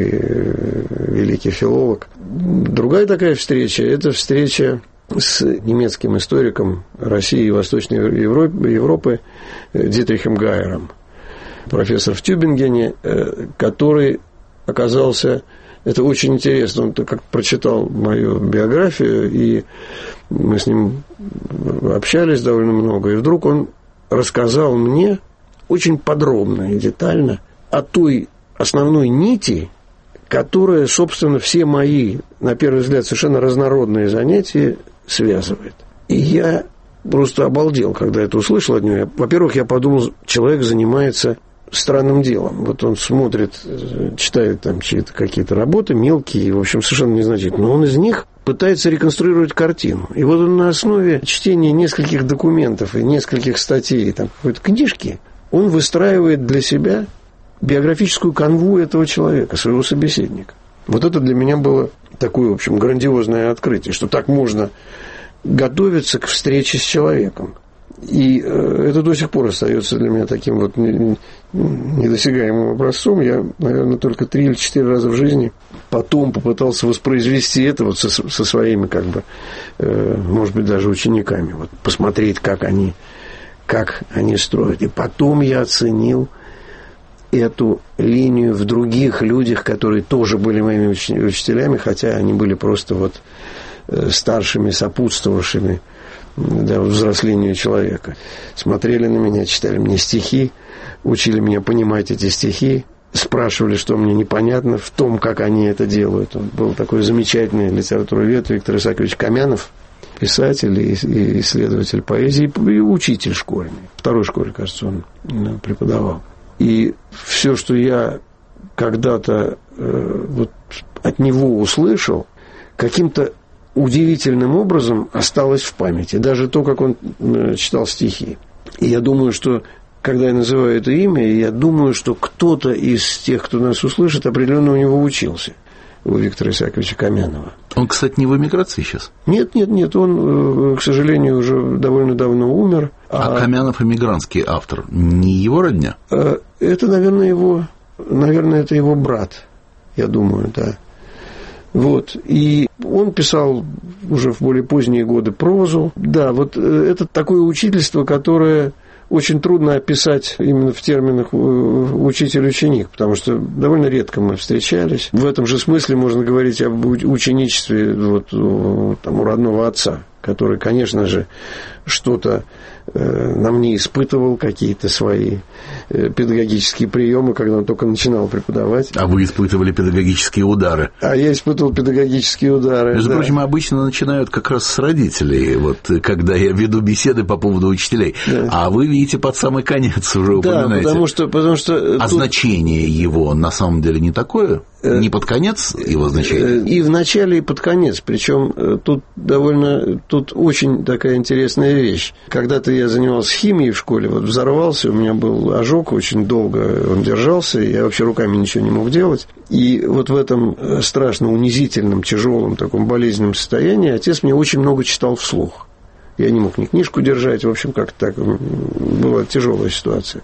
великий филолог. Другая такая встреча, это встреча с немецким историком России и Восточной Европы, Европы Дитрихом Гайером, профессор в Тюбингене, который оказался... Это очень интересно. Он как прочитал мою биографию, и мы с ним общались довольно много, и вдруг он рассказал мне очень подробно и детально о той основной нити, которая, собственно, все мои, на первый взгляд, совершенно разнородные занятия связывает. И я просто обалдел, когда это услышал от него. Во-первых, я подумал, человек занимается странным делом. Вот он смотрит, читает там чьи-то какие-то работы, мелкие, в общем, совершенно незначительные. Но он из них пытается реконструировать картину. И вот он на основе чтения нескольких документов и нескольких статей, там, какой-то книжки, он выстраивает для себя биографическую канву этого человека, своего собеседника. Вот это для меня было такое, в общем, грандиозное открытие, что так можно готовиться к встрече с человеком. И это до сих пор остается для меня таким вот недосягаемым образцом. Я, наверное, только три или четыре раза в жизни потом попытался воспроизвести это вот со, со своими, как бы, может быть, даже учениками. Вот посмотреть, как они, как они строят. И потом я оценил эту линию в других людях, которые тоже были моими учителями, хотя они были просто вот старшими, сопутствовавшими, да, взрослению человека. Смотрели на меня, читали мне стихи, учили меня понимать эти стихи, спрашивали, что мне непонятно в том, как они это делают. Он был такой замечательный литературовед Виктор Исаакович Камянов, писатель и исследователь поэзии, и учитель школьный. В второй школе, кажется, он преподавал. И все, что я когда-то э, вот от него услышал, каким-то удивительным образом осталось в памяти. Даже то, как он читал стихи. И я думаю, что, когда я называю это имя, я думаю, что кто-то из тех, кто нас услышит, определенно у него учился. У Виктора Исааковича Камянова. Он, кстати, не в эмиграции сейчас? Нет, нет, нет. Он, к сожалению, уже довольно давно умер. А, а Камянов эмигрантский автор. Не его родня? Это, наверное, его... Наверное, это его брат. Я думаю, да. Вот. И он писал уже в более поздние годы прозу. Да, вот это такое учительство, которое очень трудно описать именно в терминах учитель-ученик, потому что довольно редко мы встречались. В этом же смысле можно говорить об ученичестве вот, там, у родного отца, который, конечно же, что-то на мне испытывал, какие-то свои педагогические приемы, когда он только начинал преподавать. А вы испытывали педагогические удары? А я испытывал педагогические удары. Между да. прочим, обычно начинают как раз с родителей, вот когда я веду беседы по поводу учителей. Да. А вы видите под самый конец уже упоминаете. Да, потому что... Потому что а тут... значение его на самом деле не такое? Не под конец его значение? И в начале, и под конец. Причем тут довольно... Тут очень такая интересная вещь. Когда-то я занимался химией в школе, вот взорвался, у меня был ожог, очень долго он держался, я вообще руками ничего не мог делать. И вот в этом страшно унизительном, тяжелом, таком болезненном состоянии отец мне очень много читал вслух. Я не мог ни книжку держать, в общем, как-то так была тяжелая ситуация.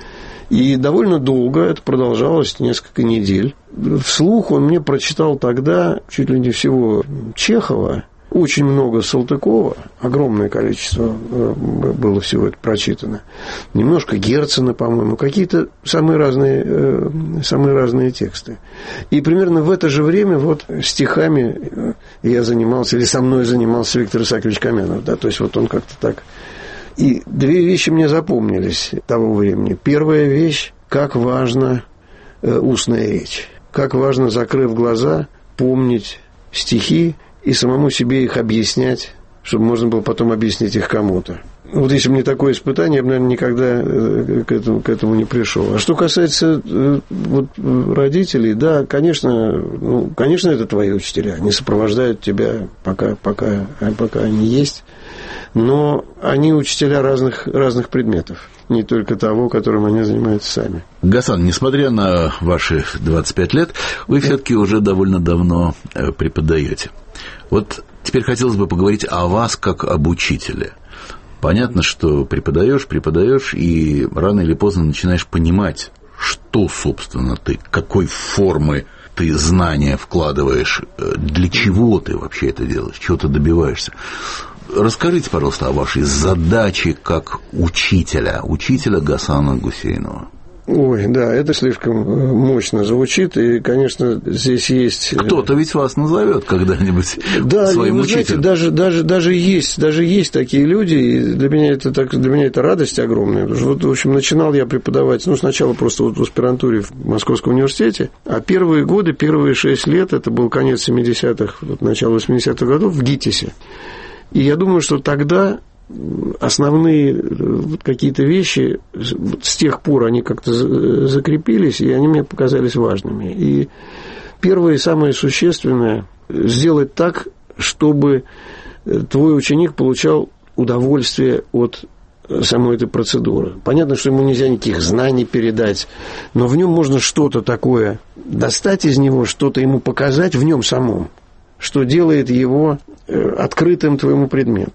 И довольно долго это продолжалось, несколько недель. Вслух он мне прочитал тогда чуть ли не всего Чехова, очень много Салтыкова, огромное количество было всего это прочитано. Немножко Герцена, по-моему, какие-то самые разные, самые разные тексты. И примерно в это же время вот стихами я занимался, или со мной занимался Виктор Исаакович Камянов. Да, то есть вот он как-то так... И две вещи мне запомнились того времени. Первая вещь, как важна устная речь. Как важно, закрыв глаза, помнить стихи и самому себе их объяснять, чтобы можно было потом объяснить их кому-то. Вот если бы не такое испытание, я бы, наверное, никогда к этому, к этому не пришел. А что касается вот, родителей, да, конечно, ну, конечно, это твои учителя. Они сопровождают тебя, пока, пока, пока они есть. Но они учителя разных, разных предметов, не только того, которым они занимаются сами. Гасан, несмотря на ваши двадцать пять лет, вы все-таки уже довольно давно преподаете. Вот теперь хотелось бы поговорить о вас как об учителе. Понятно, что преподаешь, преподаешь, и рано или поздно начинаешь понимать, что, собственно, ты, какой формы ты знания вкладываешь, для чего ты вообще это делаешь, чего ты добиваешься. Расскажите, пожалуйста, о вашей задаче как учителя, учителя Гасана Гусейнова. Ой, да, это слишком мощно звучит, и, конечно, здесь есть... Кто-то ведь вас назовет когда-нибудь да, своим вы учителем. Знаете, даже, даже, даже, есть, даже есть такие люди, и для меня это, так, для меня это радость огромная, потому что, вот, в общем, начинал я преподавать, ну, сначала просто вот в аспирантуре в Московском университете, а первые годы, первые шесть лет, это был конец семидесятых, вот, начало восьмидесятых годов в ГИТИСе. И я думаю, что тогда основные вот какие-то вещи, с тех пор они как-то закрепились, и они мне показались важными. И первое и самое существенное – сделать так, чтобы твой ученик получал удовольствие от самой этой процедуры. Понятно, что ему нельзя никаких знаний передать, но в нем можно что-то такое достать из него, что-то ему показать в нем самом, что делает его открытым твоему предмету.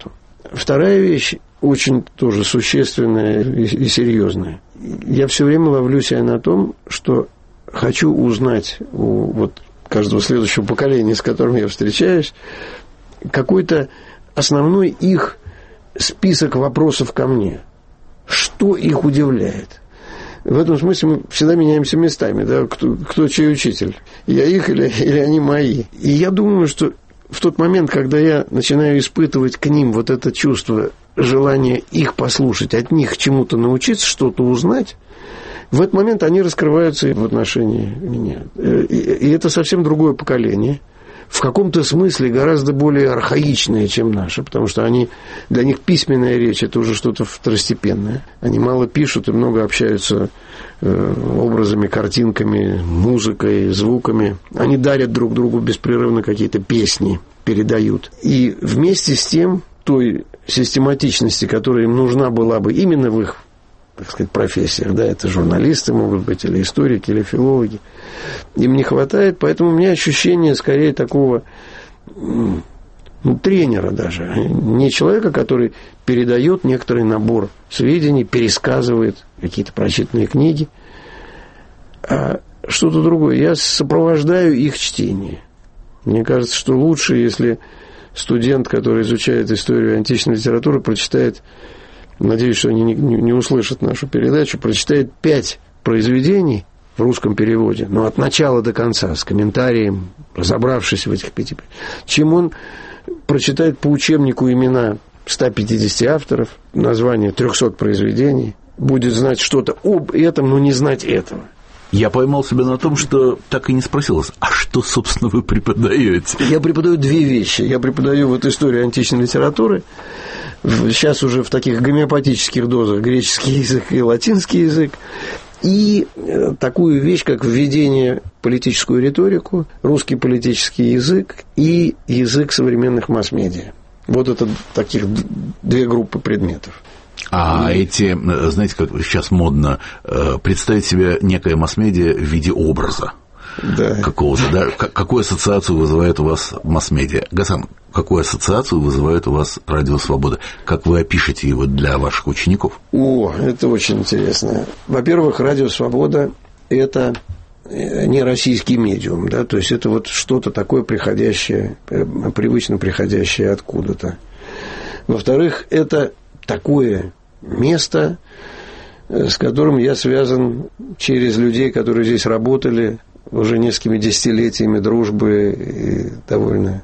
вторая вещь, очень тоже существенная и, и серьезная. Я все время ловлю себя на том, что хочу узнать у вот каждого следующего поколения, с которым я встречаюсь, какой-то основной их список вопросов ко мне. Что их удивляет? В этом смысле мы всегда меняемся местами, да, кто, кто чей учитель. Я их или, или они мои. И я думаю, что в тот момент, когда я начинаю испытывать к ним вот это чувство желания их послушать, от них чему-то научиться, что-то узнать, в этот момент они раскрываются в отношении меня. И, и это совсем другое поколение. В каком-то смысле гораздо более архаичные, чем наши, потому что они, для них письменная речь – это уже что-то второстепенное. Они мало пишут и много общаются э, образами, картинками, музыкой, звуками. Они дарят друг другу беспрерывно какие-то песни, передают. И вместе с тем, той систематичности, которая им нужна была бы именно в их, так сказать, профессиях, да, это журналисты могут быть, или историки, или филологи, им не хватает, поэтому у меня ощущение скорее такого, ну, тренера даже, не человека, который передает некоторый набор сведений, пересказывает какие-то прочитанные книги, а что-то другое. Я сопровождаю их чтение. Мне кажется, что лучше, если студент, который изучает историю античной литературы, прочитает, надеюсь, что они не, не, не услышат нашу передачу, прочитает пять произведений в русском переводе, но от начала до конца, с комментарием, разобравшись в этих пяти, чем он прочитает по учебнику имена ста пятидесяти авторов, название трехсот произведений, будет знать что-то об этом, но не знать этого. Я поймал себя на том, что так и не спросил вас, а что, собственно, вы преподаете? Я преподаю две вещи. Я преподаю вот историю античной литературы, сейчас уже в таких гомеопатических дозах, греческий язык и латинский язык, и такую вещь, как введение в политическую риторику, русский политический язык и язык современных масс-медиа. Вот это таких две группы предметов. А эти, знаете, как сейчас модно представить себе некое масс-медиа в виде образа. Да. Какого-то, да? Какую ассоциацию вызывает у вас масс-медиа? Гасан, какую ассоциацию вызывает у вас Радио Свобода? Как вы опишете его для ваших учеников? О, это очень интересно. Во-первых, Радио Свобода – это не российский медиум, да, то есть это вот что-то такое приходящее, привычно приходящее откуда-то. Во-вторых, это такое место, с которым я связан через людей, которые здесь работали, уже несколькими десятилетиями дружбы и довольно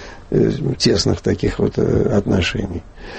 тесных таких вот отношений.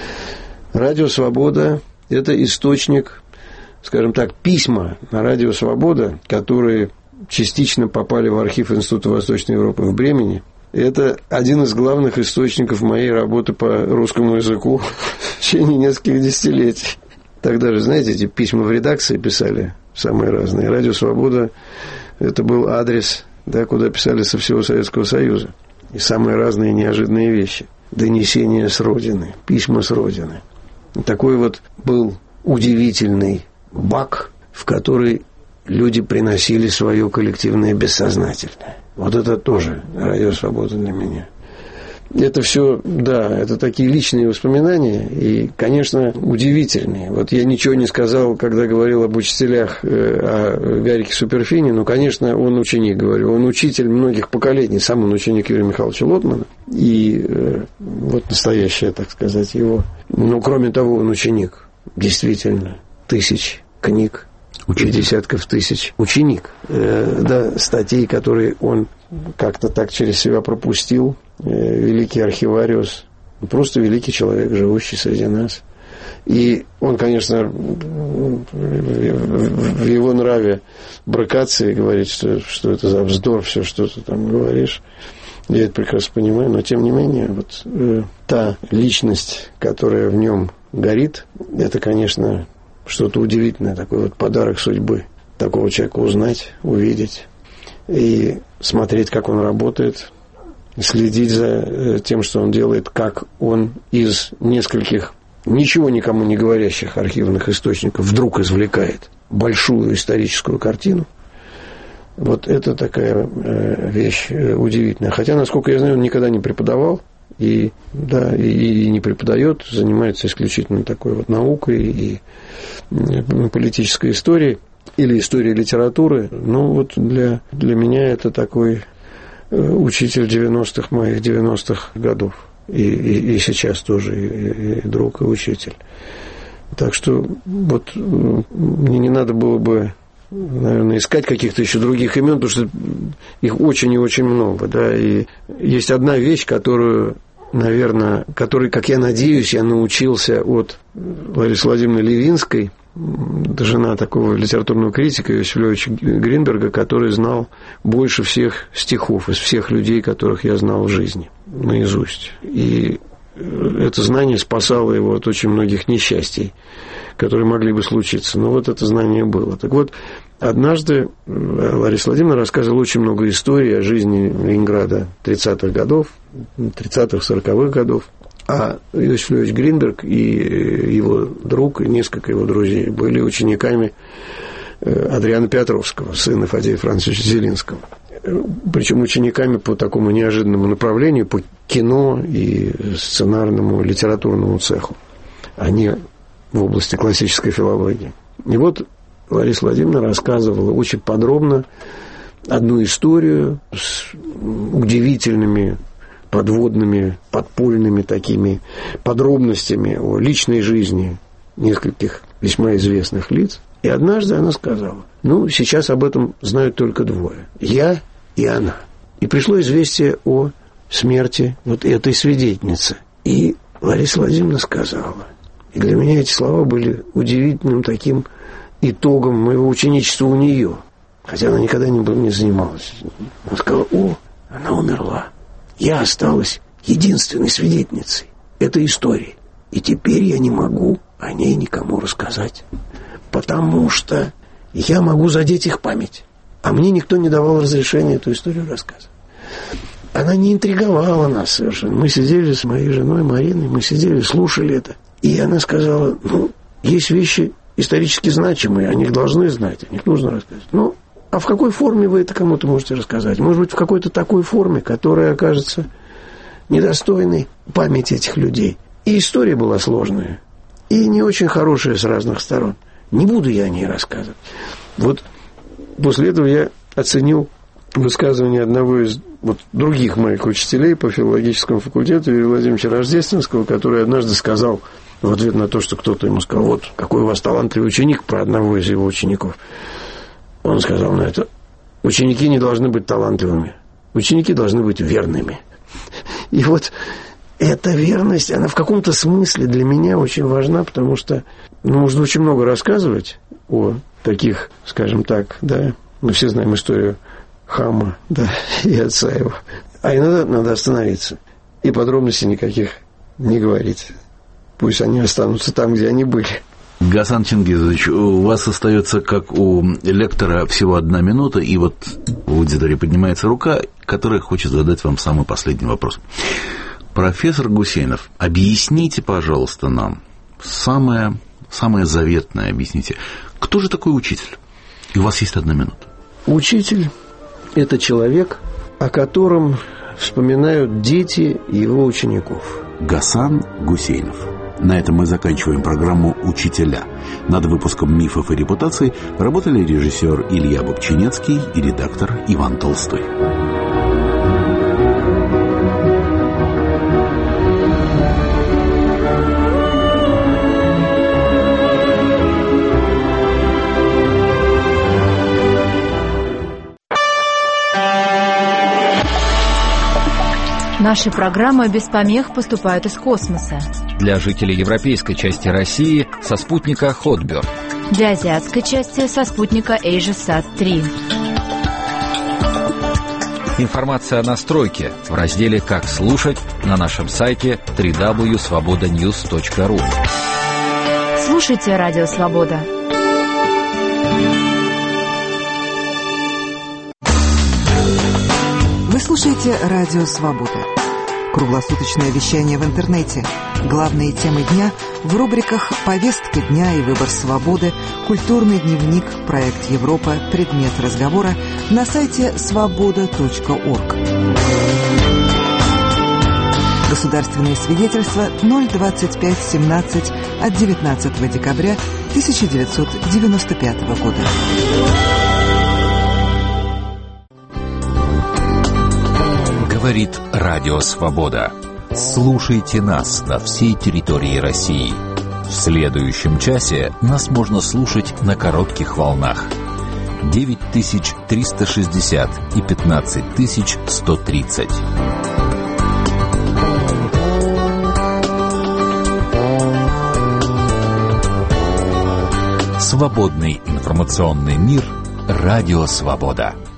Радио «Свобода» – это источник, скажем так, письма на Радио «Свобода», которые частично попали в архив Института Восточной Европы в Бремени. Это один из главных источников моей работы по русскому языку в течение нескольких десятилетий. Тогда же, знаете, эти письма в редакции писали самые разные. Радио «Свобода» – это был адрес, да, куда писали со всего Советского Союза. И самые разные неожиданные вещи. Донесения с Родины, письма с Родины. Такой вот был удивительный бак, в который люди приносили свое коллективное бессознательное. Вот это тоже Радио Свобода для меня. Это все, да, это такие личные воспоминания и, конечно, удивительные. Вот я ничего не сказал, когда говорил об учителях, о Гарике Суперфине, но, конечно, он ученик, говорю, он учитель многих поколений, сам он ученик Юрия Михайловича Лотмана, и вот настоящее, так сказать, его. Но, кроме того, он ученик, действительно, тысяч книг, ученик. Десятков тысяч. Ученик, да, статей, которые он как-то так через себя пропустил, великий архивариус, просто великий человек, живущий среди нас. И он, конечно, в его нраве брыкаться и говорить, что, что это за вздор, все, что ты там говоришь. Я это прекрасно понимаю, но тем не менее, вот э, та личность, которая в нем горит, это, конечно, что-то удивительное, такой вот подарок судьбы. Такого человека узнать, увидеть и смотреть, как он работает, следить за тем, что он делает, как он из нескольких ничего никому не говорящих архивных источников вдруг извлекает большую историческую картину. Вот это такая вещь удивительная. Хотя, насколько я знаю, он никогда не преподавал, и, да, и, и не преподает, занимается исключительно такой вот наукой и политической историей или историей литературы. Ну, вот для, для меня это такой учитель девяностых, моих девяностых годов. И, и, и сейчас тоже и, и друг, и учитель. Так что вот мне не надо было бы, наверное, искать каких-то еще других имен, потому что их очень и очень много, да, и есть одна вещь, которую, наверное, которой, как я надеюсь, я научился от Ларисы Владимировны Левинской, жена такого литературного критика Иосифа Львовича Гринберга, который знал больше всех стихов из всех людей, которых я знал в жизни наизусть. И это знание спасало его от очень многих несчастий, которые могли бы случиться. Но вот это знание было. Так вот, однажды Лариса Владимировна рассказывала очень много историй о жизни Ленинграда тридцатых годов, тридцатых, сороковых годов. А Иосиф Львович Гринберг и его друг, и несколько его друзей были учениками Адриана Петровского, сына Фадея Францовича Зелинского. Причем учениками по такому неожиданному направлению, по кино и сценарному, литературному цеху, а не в области классической филологии. И вот Лариса Владимировна рассказывала очень подробно одну историю с удивительными подводными, подпольными такими подробностями о личной жизни нескольких весьма известных лиц. И однажды она сказала: ну, сейчас об этом знают только двое. Я и она. И пришло известие о смерти вот этой свидетельницы. И Лариса Владимировна сказала, и для меня эти слова были удивительным таким итогом моего ученичества у нее, хотя она никогда не, не занималась. Она сказала: о, она умерла. Я осталась единственной свидетельницей этой истории. И теперь я не могу о ней никому рассказать, потому что я могу задеть их память. А мне никто не давал разрешения эту историю рассказывать. Она не интриговала нас совершенно. Мы сидели с моей женой Мариной, мы сидели, слушали это. И она сказала: ну, есть вещи исторически значимые, о них должны знать, о них нужно рассказывать. Ну, а в какой форме вы это кому-то можете рассказать? Может быть, в какой-то такой форме, которая окажется недостойной памяти этих людей. И история была сложная, и не очень хорошая с разных сторон. Не буду я о ней рассказывать. Вот после этого я оценил высказывание одного из вот других моих учителей по филологическому факультету, Юрия Владимировича Рождественского, который однажды сказал в ответ на то, что кто-то ему сказал: вот какой у вас талантливый ученик, про одного из его учеников. Он сказал на это: ученики не должны быть талантливыми, ученики должны быть верными. И вот эта верность, она в каком-то смысле для меня очень важна, потому что, ну, можно очень много рассказывать о таких, скажем так, да, мы все знаем историю Хама, да, и отца его. А иногда надо остановиться и подробностей никаких не говорить. Пусть они останутся там, где они были. Гасан Чингизович, у вас остается, как у лектора, всего одна минута, и вот в аудитории поднимается рука, которая хочет задать вам самый последний вопрос. Профессор Гусейнов, объясните, пожалуйста, нам, самое, самое заветное объясните, кто же такой учитель? И у вас есть одна минута. Учитель – это человек, о котором вспоминают дети его учеников. Гасан Гусейнов. На этом мы заканчиваем программу «Учителя». Над выпуском «Мифов и репутаций» работали режиссер Илья Бобчинецкий и редактор Иван Толстой. Наши программы без помех поступают из космоса. Для жителей европейской части России со спутника Хотберг. Для азиатской части со спутника AsiaSat три. Информация о настройке в разделе «Как слушать» на нашем сайте дабл ю дабл ю дабл ю точка свобода ньюс точка ру. Слушайте Радио Свобода. Вы слушаете Радио Свобода. Круглосуточное вещание в интернете. Главные темы дня в рубриках «Повестка дня» и «Выбор свободы», «Культурный дневник», «Проект Европа», «Предмет разговора» на сайте свобода точка орг. Государственное свидетельство ноль двадцать пять семнадцать от девятнадцатого декабря тысяча девятьсот девяносто пятого года. Говорит Радио Свобода. Слушайте нас на всей территории России. В следующем часе нас можно слушать на коротких волнах. девять тысяч триста шестьдесят и пятнадцать тысяч сто тридцать. Свободный информационный мир. Радио Свобода.